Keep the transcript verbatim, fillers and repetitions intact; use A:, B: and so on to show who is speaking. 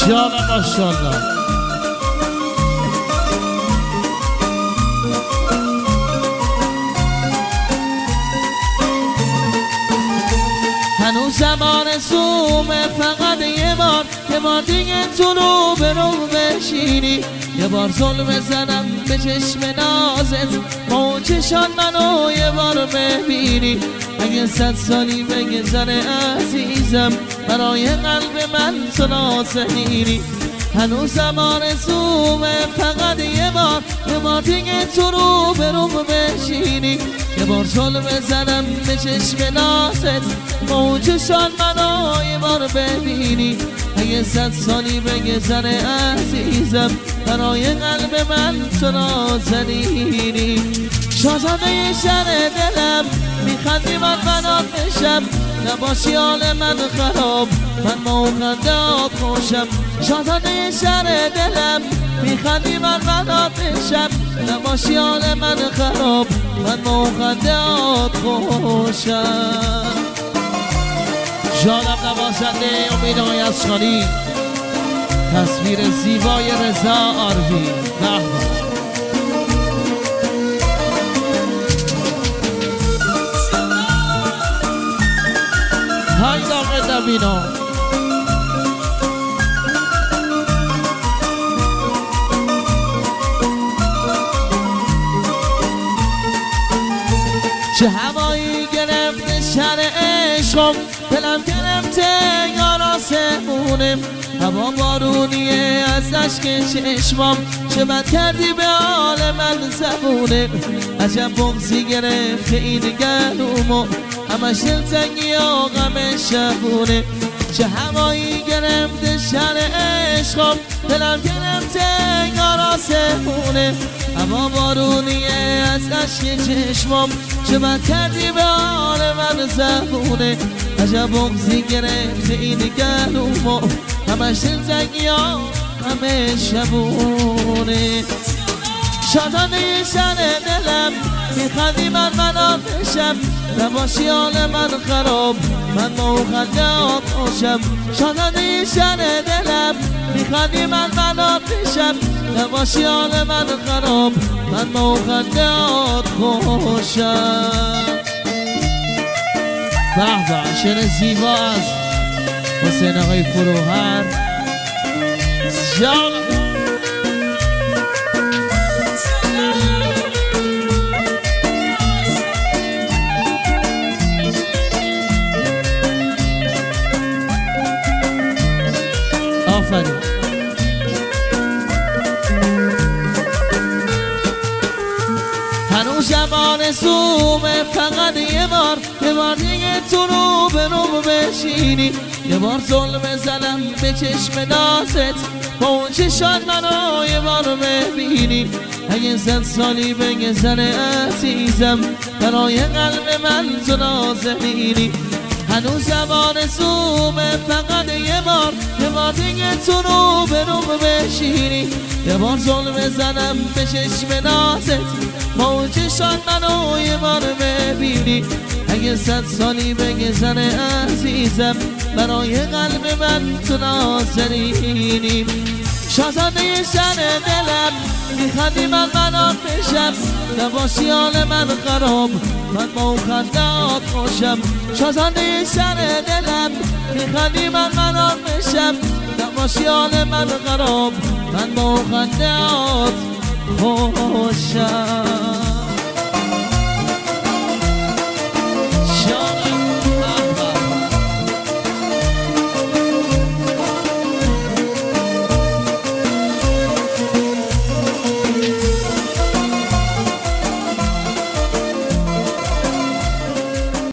A: یا ماشاءالله. هنوز زمان سومه، فقط یه بار یه بار دیگه تو رو به رو بشینی، یه بار ظلم زنم به چشم نازت، با اون چشان منو یه بار ببینی. اگه صد سالی بگذره عزیزم، برای قلب من تو نازنینی. هنوز زمان زومه، فقط یه بار یه بار دیگه تو رو به رو بشینی، یه بار ظلم زنم به چشم نازت، با اون چشان منو یه بار ببینی. اگه صد سالی بگذره عزیزم، برای قلب من تو نازنینی. شاهزاده شهر دلم، میخندی من بنات بشم، نباشی حال من خراب، من با اون خندات خوشم. شاهزاده شهر دلم، میخندی من بنات بشم، نباشی حال من خراب، من با اون خندات خوشم. جانم نوازنده امید آقای اشغالی، تصویر زیبای رضا آروی. های داغ دبینا چه هوایی گرفته شهر عشقم، دلم گرفته یاراسمونم، هوا بارونیه از عشق چشمام، چه بد کردی به حال من زبونه. عجب بغضی گرفته این گلومو، همش دلتنگی و غم شبونه. چه هوایی گرفته شهر عشقم، دلم گرفته یاراسمونه، هوا بارونیه از عشق چشمام، چه بد کردی به حال من زبونه. عجب بغضی گرفته این گلومو، همش دلتنگی و غم شبونه. شاهزاده شهر دلم، میخندی من منو بشم، نباشی حال من خراب، من با اون خندات خوشم. شاهزاده شهر دلم، میخندی من منو بشم، نباشی حال من خراب، من با اون خندات خوشم. به به، شعر زیبا از حسین آقای فروهر. جان آفرین. هنوز زمان زومه، فقط یه بار یه بار دیگه تو رو به رو بشینی، یه بار ظلم زنم به چشم نازت، با اون چشان منو یه بار ببینی. اگه صد سالی بگذره عزیزم، برای قلب من تو نازنینی. هنوز زمان زومه، فقط یه بار یه بار دیگه تو رو به رو بشینی، یه بار ظلم زنم به چشم نازت، با اون چشان منو یه بار ببینی. اگه صد سالی بگذره عزیزم، برای قلب من تو نازنینی. شاهزاده شهر دلم، میخندی من منات بشم، نباشی حال من خراب، من با اون خندات خوشم. شاهزاده شهر دلم، میخندی من منات بشم، نباشی حال من خراب، من با اون خندات خوشم.